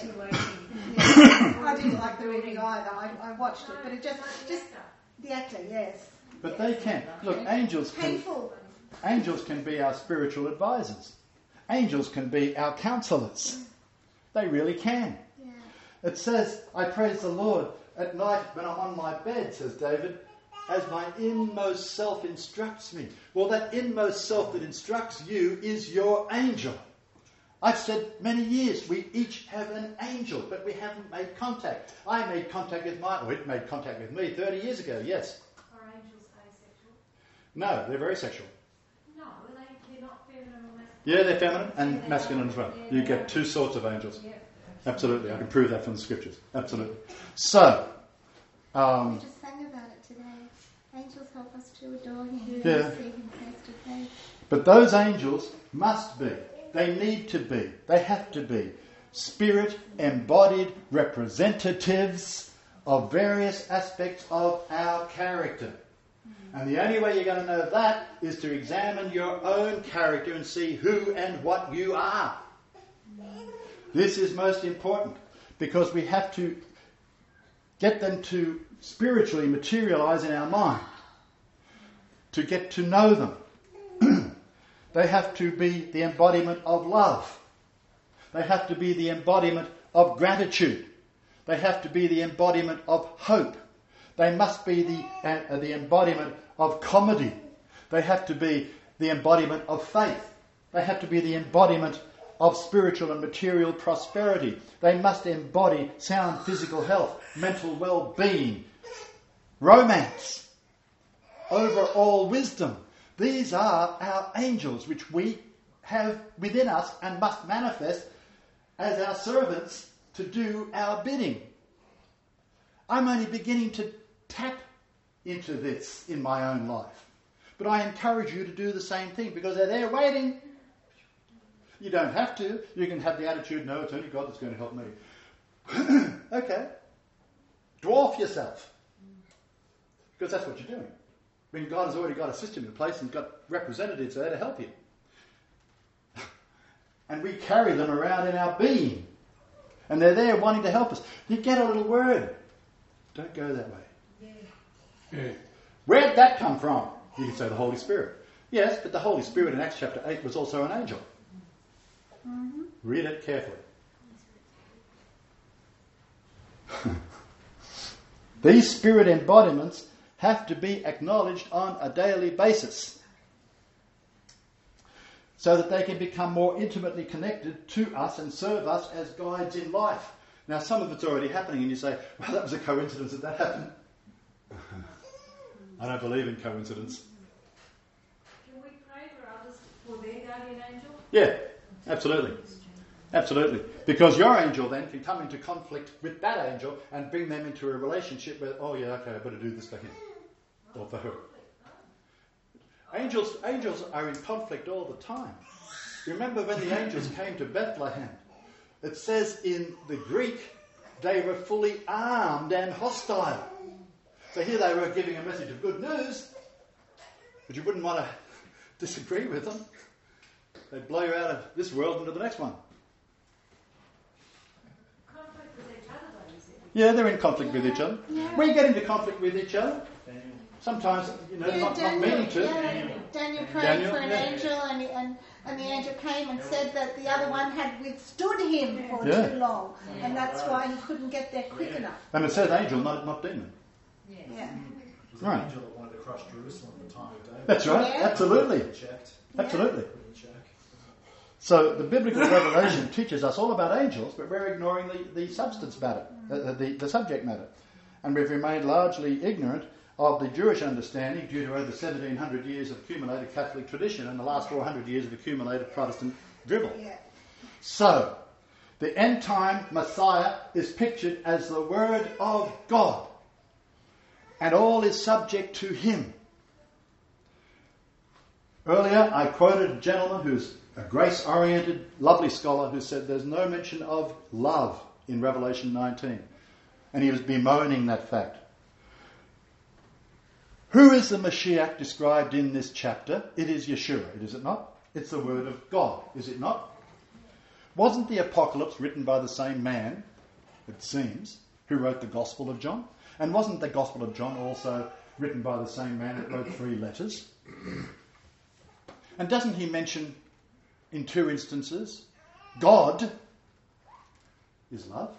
I didn't like the movie either. I watched it, but it just the actor, yes. But they can. Look, angels can be our spiritual advisors. Angels can be our counselors. They really can. Yeah. It says, I praise the Lord at night when I'm on my bed, says David, as my inmost self instructs me. Well, that inmost self that instructs you is your angel. I've said many years, we each have an angel, but we haven't made contact. I made contact with it made contact with me 30 years ago, yes. Are angels asexual? No, they're very sexual. No, they're not feminine or masculine. Yeah, they're feminine and masculine as well. You get two sorts of angels. Yeah. Absolutely, I can prove that from the scriptures. Absolutely. So, We just sang about it today. Angels help us to adore him. Yeah. See him face to face. but those angels must be, they need to be, they have to be spirit-embodied representatives of various aspects of our character. And the only way you're going to know that is to examine your own character and see who and what you are. This is most important because we have to get them to spiritually materialize in our mind, to get to know them. They have to be the embodiment of love. They have to be the embodiment of gratitude. They have to be the embodiment of hope. They must be the embodiment of comedy. They have to be the embodiment of faith. They have to be the embodiment of spiritual and material prosperity. They must embody sound physical health, mental well-being, romance, overall wisdom. These are our angels which we have within us and must manifest as our servants to do our bidding. I'm only beginning to tap into this in my own life. But I encourage you to do the same thing because they're there waiting. You don't have to. You can have the attitude, no, it's only God that's going to help me. Okay. Dwarf yourself. Because that's what you're doing. When God has already got a system in place and got representatives there to help you. And we carry them around in our being. And they're there wanting to help us. You get a little word. Don't go that way. Yeah. Where'd that come from? You can say the Holy Spirit. Yes, but the Holy Spirit in Acts chapter 8 was also an angel. Mm-hmm. Read it carefully. These spirit embodiments have to be acknowledged on a daily basis so that they can become more intimately connected to us and serve us as guides in life. Now, some of it's already happening and you say, well, that was a coincidence that happened. I don't believe in coincidence. Can we pray for others for their guardian angel? Yeah, absolutely. Absolutely. Because your angel then can come into conflict with that angel and bring them into a relationship where, oh yeah, okay, I better do this for him or for her. Angels are in conflict all the time. Remember when the angels came to Bethlehem? It says in the Greek, they were fully armed and hostile. So here they were giving a message of good news, but you wouldn't want to disagree with them. They'd blow you out of this world into the next one. Conflict with each other, though, you said. Yeah, they're in conflict with each other. Yeah. We get into conflict with each other. Sometimes, not meaning to. Daniel prayed Daniel, for an yeah. angel and the angel came and said that the other one had withstood him for Yeah. too long. And that's why he couldn't get there quick enough. And it says angel, not demon. Yeah. It was Right. an angel that wanted to crush Jerusalem at the time of David. That's right, Yeah. absolutely. Checked. Absolutely. Couldn't check. So the biblical revelation teaches us all about angels, but we're ignoring the substance matter, the subject matter. And we've remained largely ignorant of the Jewish understanding due to over 1,700 years of accumulated Catholic tradition and the last 400 years of accumulated Protestant dribble. Yeah. So, the end-time Messiah is pictured as the Word of God, and all is subject to him. Earlier, I quoted a gentleman who's a grace-oriented, lovely scholar who said there's no mention of love in Revelation 19. And he was bemoaning that fact. Who is the Mashiach described in this chapter? It is Yeshua, is it not? It's the Word of God, is it not? Wasn't the Apocalypse written by the same man, it seems, who wrote the Gospel of John? And wasn't the Gospel of John also written by the same man that wrote 3 letters? And doesn't he mention in 2 instances, God is love?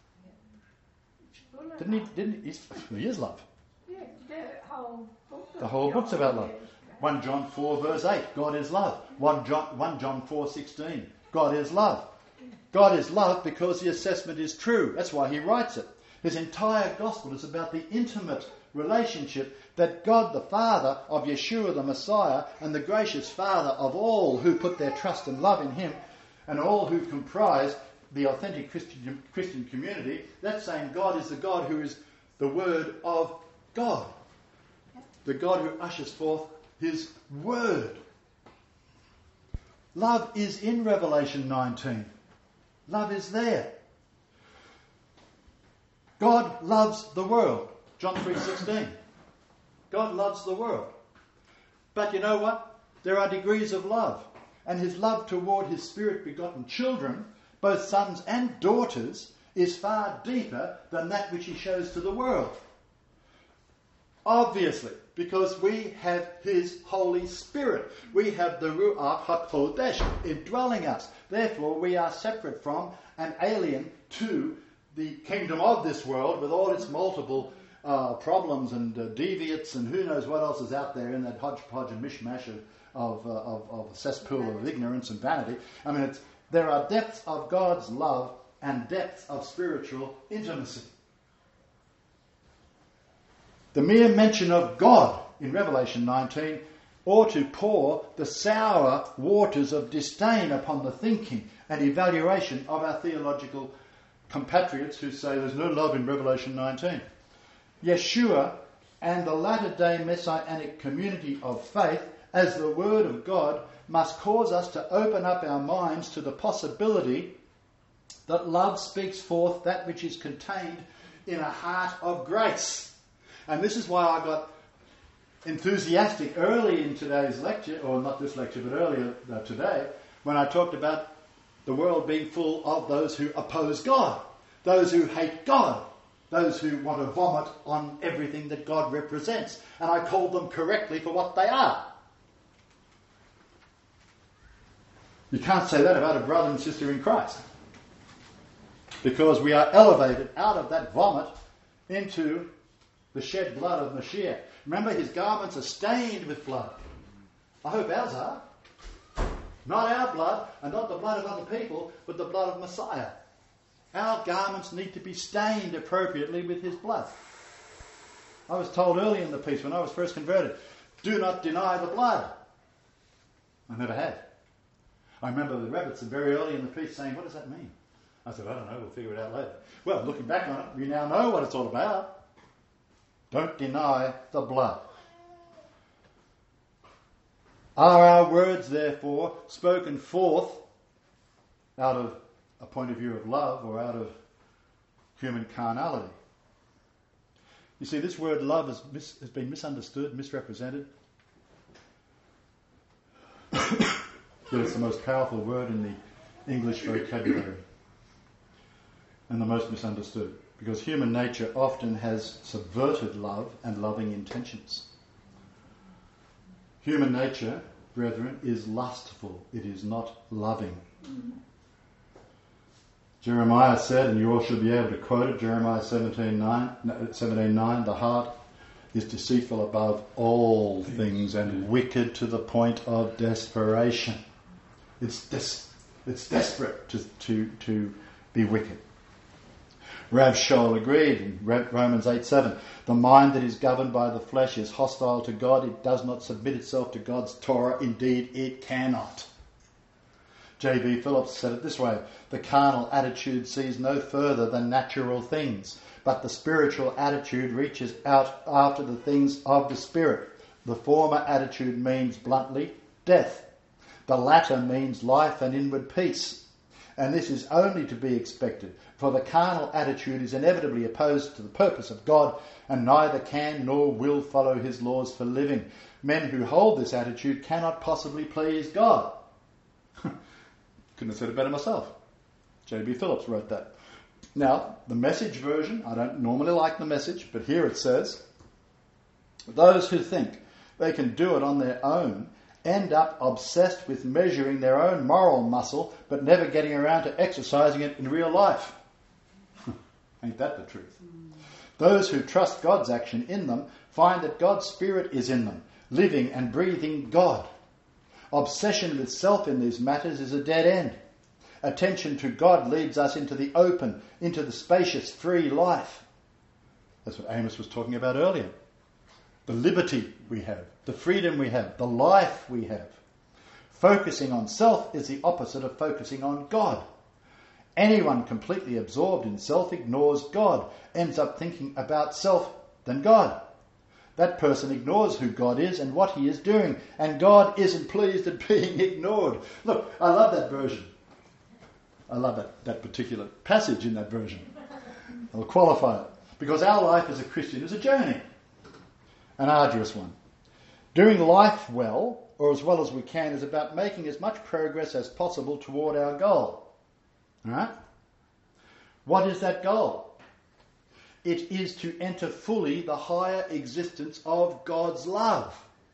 Didn't he? He is love. Yeah, the whole book. The whole book's about love. 1 John 4 verse 8, God is love. 1 John 4:16, God is love. God is love because the assessment is true. That's why he writes it. His entire gospel is about the intimate relationship that God the Father of Yeshua the Messiah and the gracious Father of all who put their trust and love in him and all who comprise the authentic Christian community, that same God is the God who is the Word of God. The God who ushers forth his Word. Love is in Revelation 19. Love is there. God loves the world. John 3:16. God loves the world. But you know what? There are degrees of love. And his love toward his spirit-begotten children, both sons and daughters, is far deeper than that which he shows to the world. Obviously, because we have his Holy Spirit. We have the Ruach HaKodesh indwelling us. Therefore, we are separate from and alien to the kingdom of this world with all its multiple problems and deviates and who knows what else is out there in that hodgepodge and mishmash of a cesspool of ignorance and vanity. I mean, there are depths of God's love and depths of spiritual intimacy. The mere mention of God in Revelation 19 ought to pour the sour waters of disdain upon the thinking and evaluation of our theological compatriots who say there's no love in Revelation 19. Yeshua and the latter-day messianic community of faith as the Word of God must cause us to open up our minds to the possibility that love speaks forth that which is contained in a heart of grace. And this is why I got enthusiastic early in today's lecture, or not this lecture, but earlier today, when I talked about the world being full of those who oppose God, those who hate God, those who want to vomit on everything that God represents. And I called them correctly for what they are. You can't say that about a brother and sister in Christ. Because we are elevated out of that vomit into the shed blood of Mashiach. Remember, his garments are stained with blood. I hope ours are. Not our blood, and not the blood of other people, but the blood of Messiah. Our garments need to be stained appropriately with his blood. I was told early in the piece when I was first converted, do not deny the blood. I never had. I remember the rabbits very early in the piece saying, what does that mean? I said, I don't know, we'll figure it out later. Well, looking back on it, we now know what it's all about. Don't deny the blood. Are our words, therefore, spoken forth out of a point of view of love or out of human carnality? You see, this word love has been misunderstood, misrepresented. But it's the most powerful word in the English vocabulary and the most misunderstood, because human nature often has subverted love and loving intentions. Human nature, brethren, is lustful. It is not loving. Jeremiah said, and you all should be able to quote it, Jeremiah 17:9, the heart is deceitful above all things and wicked to the point of desperation. It's desperate to be wicked. Rav Shaul agreed in Romans 8:7. The mind that is governed by the flesh is hostile to God. It does not submit itself to God's Torah. Indeed, it cannot. J.B. Phillips said it this way: the carnal attitude sees no further than natural things, but the spiritual attitude reaches out after the things of the Spirit. The former attitude means bluntly death. The latter means life and inward peace. And this is only to be expected, for the carnal attitude is inevitably opposed to the purpose of God, and neither can nor will follow his laws for living. Men who hold this attitude cannot possibly please God. Couldn't have said it better myself. J.B. Phillips wrote that. Now, the Message version, I don't normally like the Message, but here it says, those who think they can do it on their own end up obsessed with measuring their own moral muscle, but never getting around to exercising it in real life. Ain't that the truth? Those who trust God's action in them find that God's Spirit is in them, living and breathing God. Obsession with self in these matters is a dead end. Attention to God leads us into the open, into the spacious, free life. That's what Amos was talking about earlier. The liberty we have, the freedom we have, the life we have. Focusing on self is the opposite of focusing on God. Anyone completely absorbed in self ignores God, ends up thinking about self than God. That person ignores who God is and what he is doing, and God isn't pleased at being ignored. Look, I love that version. I love that particular passage in that version. I'll qualify it. Because our life as a Christian is a journey. An arduous one. Doing life well, or as well as we can, is about making as much progress as possible toward our goal. Alright? What is that goal? It is to enter fully the higher existence of God's love.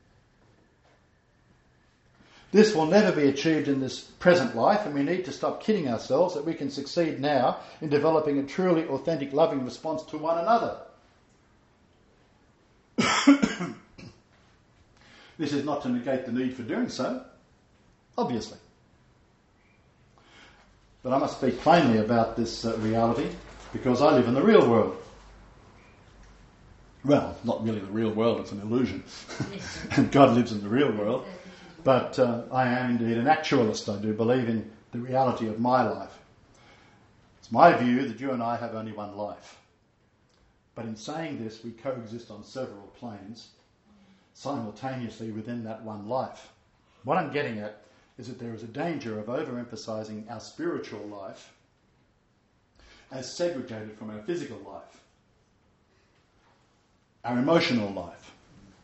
This will never be achieved in this present life, and we need to stop kidding ourselves that we can succeed now in developing a truly authentic, loving response to one another. This is not to negate the need for doing so, obviously. But I must speak plainly about this reality, because I live in the real world. Well, not really the real world, it's an illusion. And God lives in the real world. But I am indeed an actualist. I do believe in the reality of my life. It's my view that you and I have only one life. But in saying this, we coexist on several planes simultaneously within that one life. What I'm getting at is that there is a danger of overemphasizing our spiritual life as segregated from our physical life, our emotional life,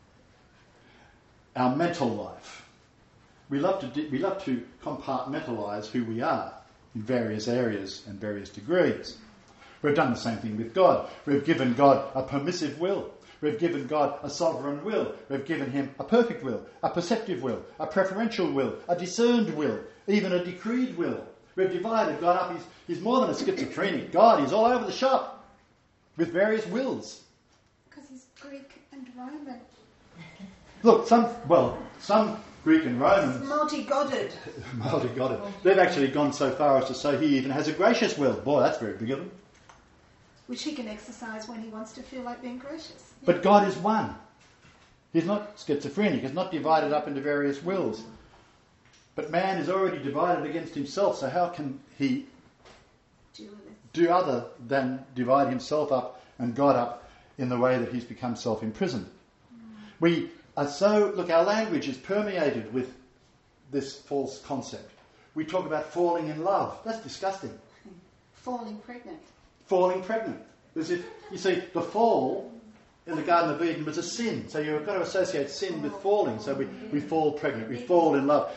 our mental life. We love to compartmentalise who we are in various areas and various degrees. We've done the same thing with God. We've given God a permissive will. We've given God a sovereign will. We've given him a perfect will, a perceptive will, a preferential will, a discerned will, even a decreed will. We've divided God up. He's more than a schizophrenic. God is all over the shop with various wills. Because he's Greek and Roman. Look, some Greek and Romans... Multi-godded. Multi-godded. They've actually gone so far as to say he even has a gracious will. Boy, that's very big of him. Which he can exercise when he wants to feel like being gracious. Yeah. But God is one. He's not schizophrenic. He's not divided up into various wills. But man is already divided against himself, so how can he do other than divide himself up and God up in the way that he's become self-imprisoned? We are our language is permeated with this false concept. We talk about falling in love. That's disgusting. Falling pregnant. Falling pregnant. As if, you see, the fall in the Garden of Eden was a sin. So you've got to associate sin with falling. So we fall pregnant, we fall in love.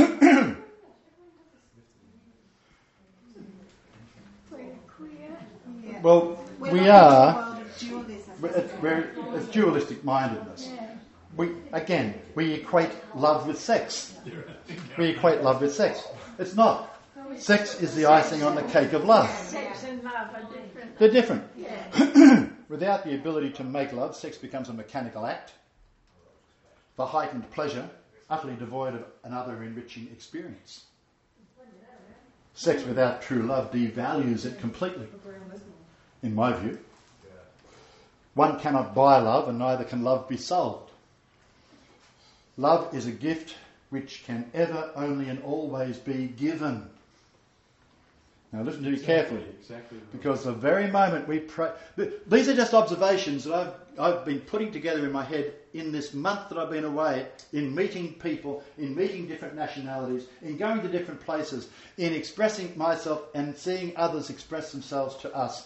Well, we are. It's dualistic mindedness. We equate love with sex. We equate love with sex. It's not. Sex is the icing on the cake of love. Sex and love are different. They're different. Yeah. Without the ability to make love, sex becomes a mechanical act. The heightened pleasure, utterly devoid of another enriching experience. Sex without true love devalues it completely. in my view. One cannot buy love, and neither can love be sold. Love is a gift which can ever, only and always be given. Now listen to me carefully, Exactly. because the very moment we pray... These are just observations that I've been putting together in my head in this month that I've been away, in meeting people, in meeting different nationalities, in going to different places, in expressing myself and seeing others express themselves to us.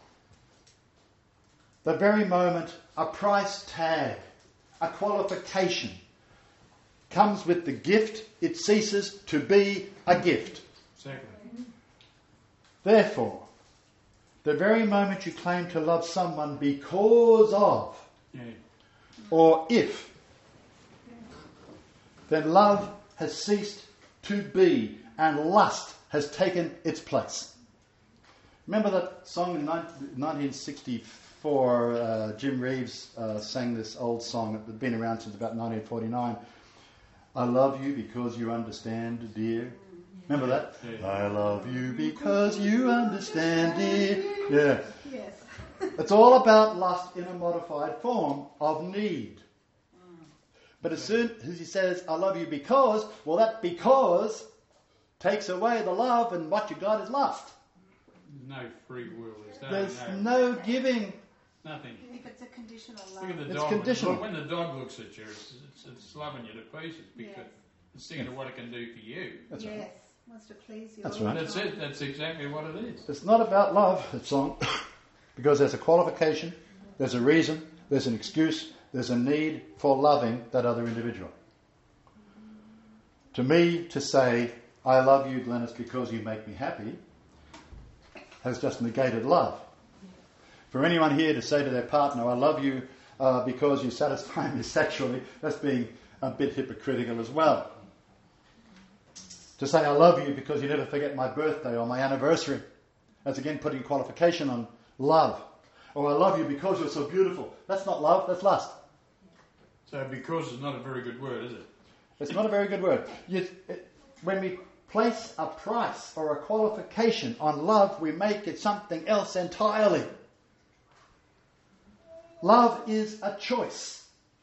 The very moment a price tag, a qualification, comes with the gift, it ceases to be a gift. Exactly. Therefore, the very moment you claim to love someone because of, Yeah. or if, then love has ceased to be and lust has taken its place. Remember that song in 1964, Jim Reeves sang this old song that had been around since about 1949. I love you because you understand, dear. Remember that? Yeah. I love you because you understand, dear. Yeah. Yes. It's all about lust in a modified form of need. But as soon as he says, I love you because, well, that because takes away the love, and what you got is lust. There's no free will. There's no giving. Nothing. If it's a conditional Look at love. the It's dog. conditional. When the dog looks at you, it's loving you to pieces because Yes. it's thinking of what it can do for you. That's Yes. right. Wants to please you. That's all the right. That's time. it. That's exactly what it is. It's not about love, that song, because there's a qualification, there's a reason, there's an excuse, there's a need for loving that other individual. To me, to say, I love you, Glenys, because you make me happy, has just negated love. For anyone here to say to their partner, I love you because you satisfy me sexually, that's being a bit hypocritical as well. To say I love you because you never forget my birthday or my anniversary, that's again putting qualification on love. Or I love you because you're so beautiful. That's not love, that's lust. So because is not a very good word, is it? It's not a very good word. When we place a price or a qualification on love, we make it something else entirely. Love is a choice.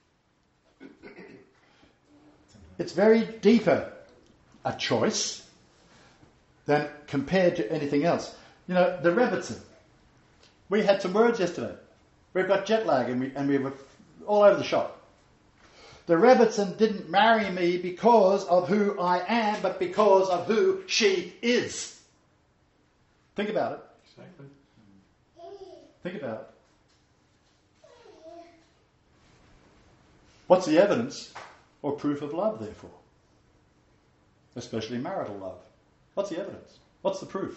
It's very deeper a choice than compared to anything else. You know, the Rebbitzin. We had some words yesterday. We've got jet lag and we were all over the shop. The Rebbitzin didn't marry me because of who I am, but because of who she is. Think about it. Exactly. Think about it. What's the evidence or proof of love, therefore? Especially marital love. What's the evidence? What's the proof?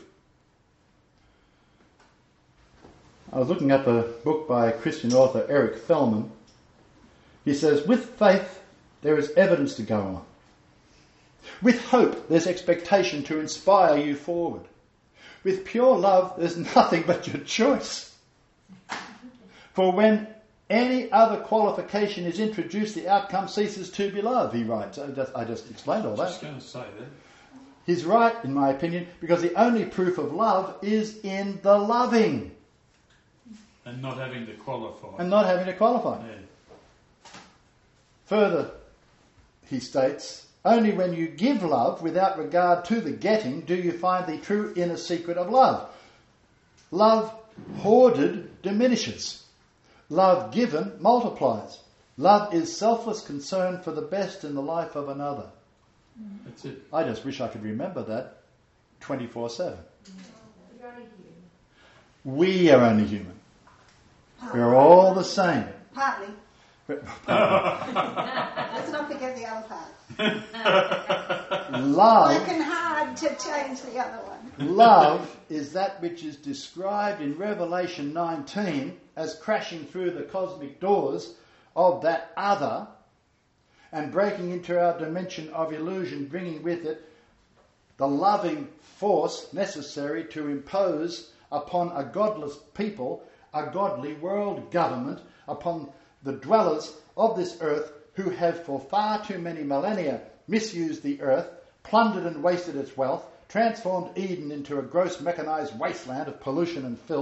I was looking at the book by Christian author Eric Fellman. He says, with faith, there is evidence to go on. With hope, there's expectation to inspire you forward. With pure love, there's nothing but your choice. For when any other qualification is introduced, the outcome ceases to be love, he writes. I just explained all I was that. just going to say that. He's right, in my opinion, because the only proof of love is in the loving And not having to qualify. and not having to qualify. Yeah. Further, he states, only when you give love without regard to the getting do you find the true inner secret of love. Love hoarded diminishes. Love given multiplies. Love is selfless concern for the best in the life of another. That's it. I just wish I could remember that 24/7. You're only human. We are only human. We're all the same. Partly. But- Let's not forget the other part. Love Working hard to change the other one. Love is that which is described in Revelation 19 as crashing through the cosmic doors of that other and breaking into our dimension of illusion, bringing with it the loving force necessary to impose upon a godless people a godly world government, upon the dwellers of this earth who have for far too many millennia misused the earth, plundered and wasted its wealth, transformed Eden into a gross mechanized wasteland of pollution and filth,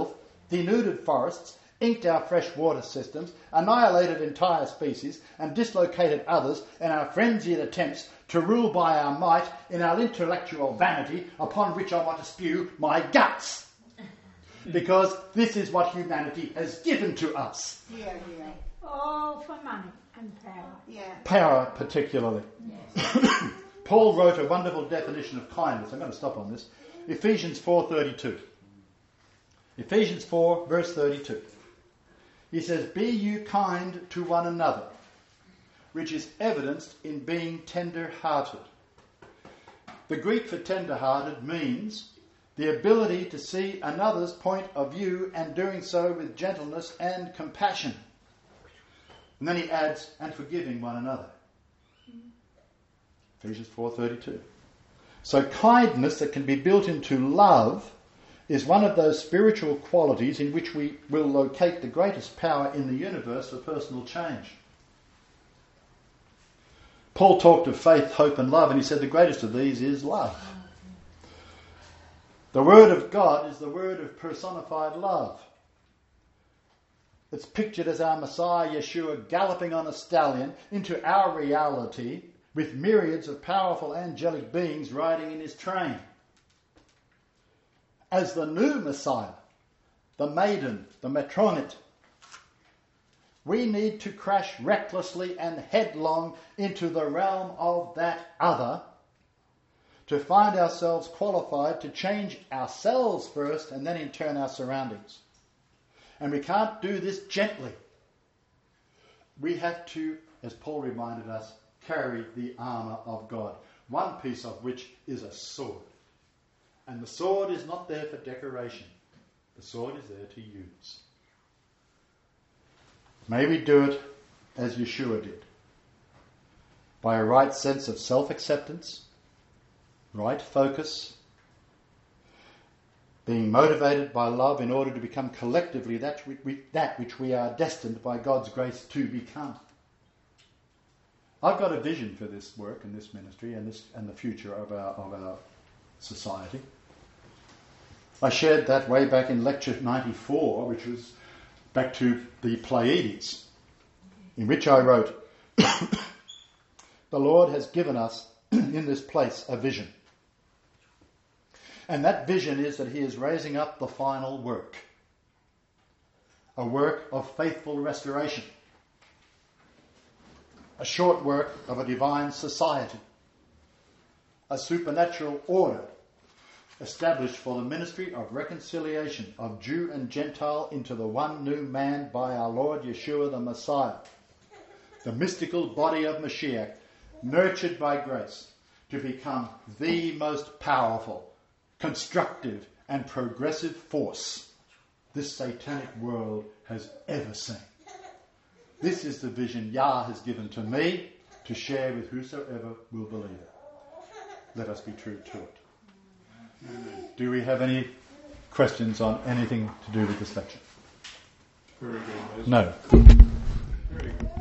denuded forests, inked our fresh water systems, annihilated entire species, and dislocated others in our frenzied attempts to rule by our might in our intellectual vanity, upon which I want to spew my guts. Because this is what humanity has given to us. Yeah. All for money and power. Yeah. Power particularly. Yes. Paul wrote a wonderful definition of kindness. I'm going to stop on this. Ephesians 4:32. Ephesians 4 verse 32. He says, "Be you kind to one another, which is evidenced in being tender-hearted." The Greek for tender-hearted means the ability to see another's point of view and doing so with gentleness and compassion. And then he adds, and forgiving one another. Ephesians 4:32. So kindness that can be built into love is one of those spiritual qualities in which we will locate the greatest power in the universe for personal change. Paul talked of faith, hope and love, and he said the greatest of these is love. The Word of God is the word of personified love. It's pictured as our Messiah, Yeshua, galloping on a stallion into our reality with myriads of powerful angelic beings riding in his train. As the new Messiah, the maiden, the matronit, we need to crash recklessly and headlong into the realm of that other to find ourselves qualified to change ourselves first and then in turn our surroundings. And we can't do this gently. We have to, as Paul reminded us, carry the armour of God, one piece of which is a sword. And the sword is not there for decoration. The sword is there to use. May we do it as Yeshua did, by a right sense of self-acceptance, right focus, being motivated by love in order to become collectively that which we are destined by God's grace to become. I've got a vision for this work and this ministry and the future of our society. I shared that way back in lecture 94, which was back to the Pleiades, in which I wrote, "The Lord has given us in this place a vision. And that vision is that he is raising up the final work. A work of faithful restoration. A short work of a divine society. A supernatural order established for the ministry of reconciliation of Jew and Gentile into the one new man by our Lord Yeshua the Messiah. The mystical body of Mashiach, nurtured by grace to become the most powerful, constructive and progressive force this satanic world has ever seen. This is the vision Yah has given to me to share with whosoever will believe it. Let us be true to it." Do we have any questions on anything to do with this lecture? Very good. No. Very good.